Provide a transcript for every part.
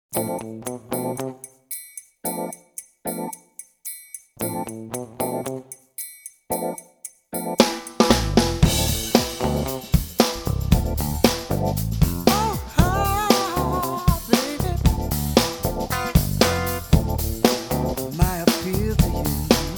My appeal to you.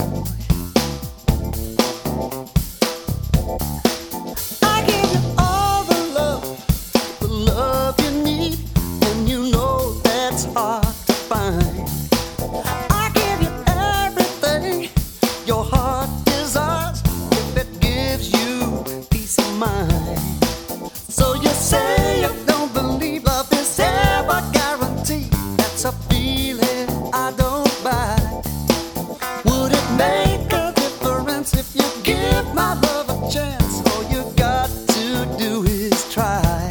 I give you all the love you need, and you know that's hard to find. I give you everything your heart desires, if it gives you peace of mind. So you say you don't believe love is ever guaranteed. That's a feeling I don't buy. Would it make a difference if you give my love a chance? All you got to do is try.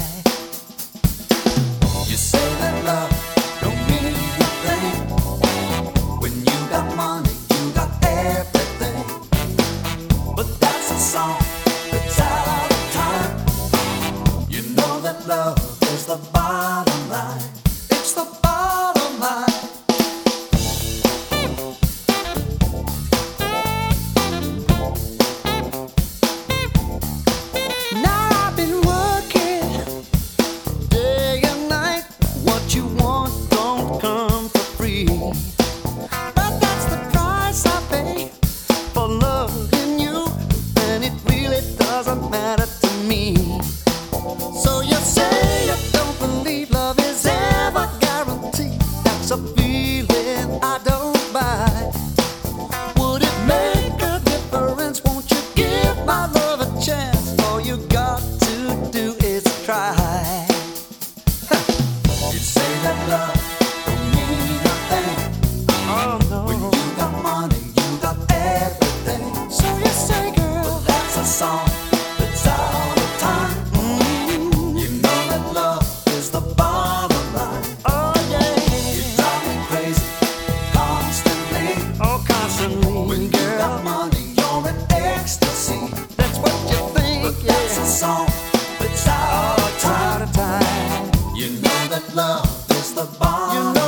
You say that love don't mean a thing. When you got money, you got everything. But that's a song that's out of time. You know that love is the bottom line. It's the bottom line. Now I've been working day and night. What you want don't come for free. But that's the price I pay for loving you, and it really doesn't matter to me. So you say you don't believe love is ever guaranteed. That's a feeling I don't buy. Would it make a difference? Won't you give my love a chance? All you got to do is try. You say that love don't mean a thing. Oh no. When you got money, you got everything. So you say, girl, but that's a song that's out of time. You know that love is the bottom line. Oh yeah. You drive me crazy constantly. Oh, constantly. When you got money, you're in ecstasy. That's what you think. But that's a song that's out of time. You know that love is the bottom line.